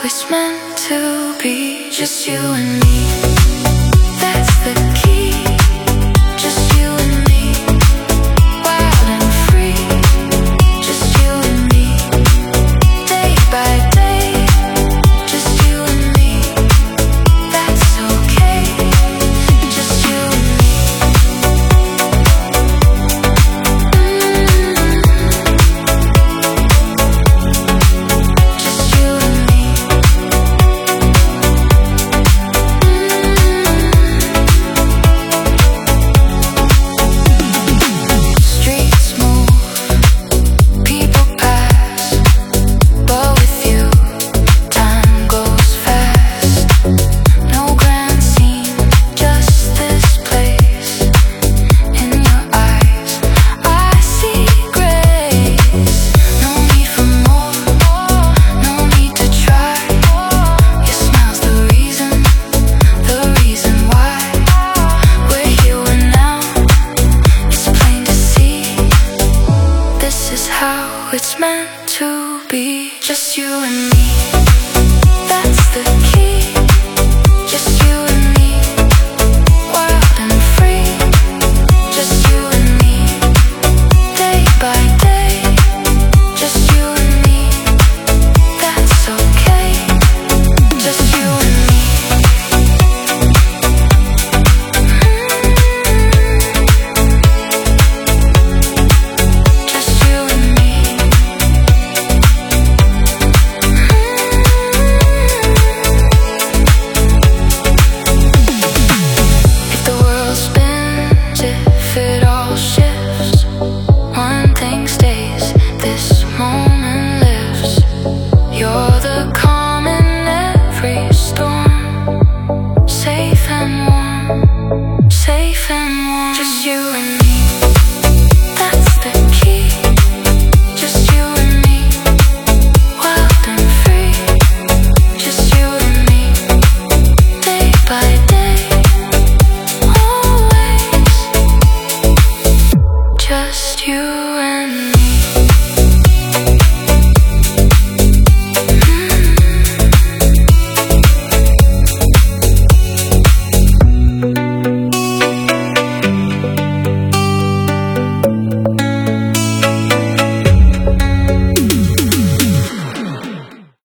it's meant to be. Just you and me, that's the key. Just you and me, wild and free. Just you and me, day by day. Just you and me, that's okay. Just you and me. Just you and me. Streets move, people pass, but with you, time goes fast. No grand scene, just this place. In your eyes, I see grace. No need for more, no need to try. Your smile's the reason why we're here and now. It's plain to see, this is how it's meant to be. Just you and me.